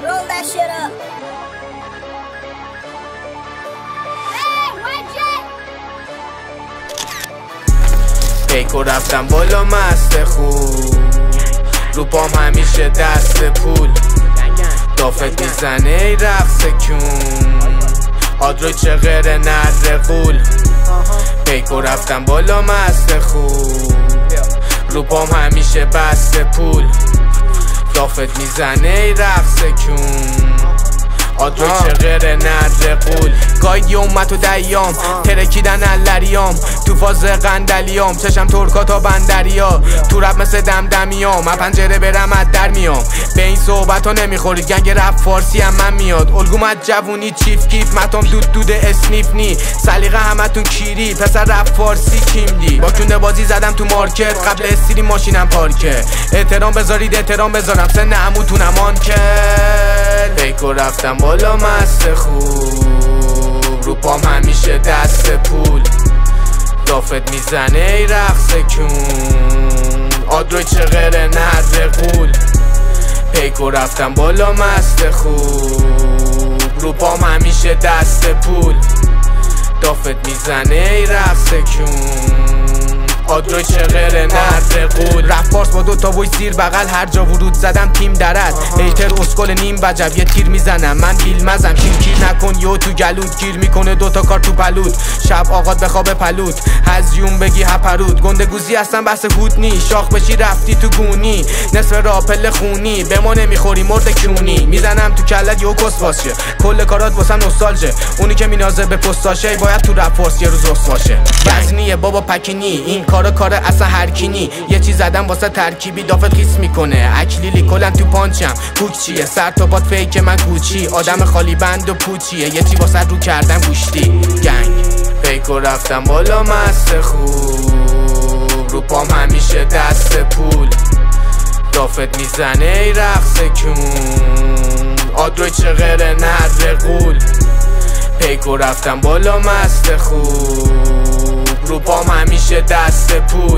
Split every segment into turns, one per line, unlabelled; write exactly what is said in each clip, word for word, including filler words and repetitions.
Roll that shit up.
پیکو رفتم بالا مست خوب، رو پام همیشه دست پول، دافت میزنه ای رقص کون، آدرو چه غیر نر قول. پیکو رفتم بالا مست خوب، رو پام همیشه بسته پول، دافت میزنه ای رقص کون، آدرو چه غیر نر قول. گاید اومد و دیام ترکیدن اللریام، تو فاز قندلیام چشم ترکا تا بندریا، تو رب مثل دمدمیام من پنجره برم از در میام. به این صحبت ها نمیخورید گنگ رپ فارسی هم من میاد، الگومت جوونی چیف کیف متام دود دود اسنیف نی، سلیقه همتون کیری پسر رپ فارسی کیملی. با کونه بازی زدم تو مارکت قبل استری ماشینم پارکه، احترام بذارید احترام بذارم سن عموتونم آنکل. پیکو رفتم بالا مست خوب، رو پام همیشه دست پول، دافت میزنه ای رقص کون، آدرو چه غیر نر قول. پیکو رفتم بالا مست خوب، رو پام همیشه دست پول، دافت میزنه ای رقص کون، آدرو چه غیر نر قول. رفت فارس با دوتا ویس زیر بغل، هر جا ورود زدم تیم درد، ایتر اسکل نیم وجب یه تیر میزنم من بیل مزم، کیر کیر نکن یو تو گلود گیر میکنه دوتا کار تو پلود، شب آقاد بخواب پلود هزیون بگی هپرود، گنده گوزی هستن بس هود نی، شاخ بشی رفتی تو گونی، نصف راپل خونی به ما نمیخوری مرد کونی، میزنم تو کلت یو کس باشه کل کارات واسم نوستالژه، اونی که مینازه به پستاشه باید تو رپ فارس یه روز رس باشه. وزنیه بابا پکینی این کارا کار اصلا هرکینی، یه چیز زدم واسه ترکیبی دافت خیس میکنه، اکلیلی کلن تو پانچم کوک چیه سر تا باد فیک من کوچی، آدم خالی بند و پوچیه یه چی واسه رو کردم گوشتی گنگ. پیکو رفتم بالا مست خوب، رو پام همیشه دست پول، دافت میزنه ای رقص کون، آدرو چه غیر نر قول. پیکو رفتم بالا مست خوب، رو پام همیشه دست پول،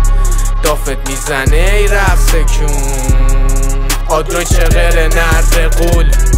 دافت میزنه ای رقص کون، آدرو چه غیر نر قول.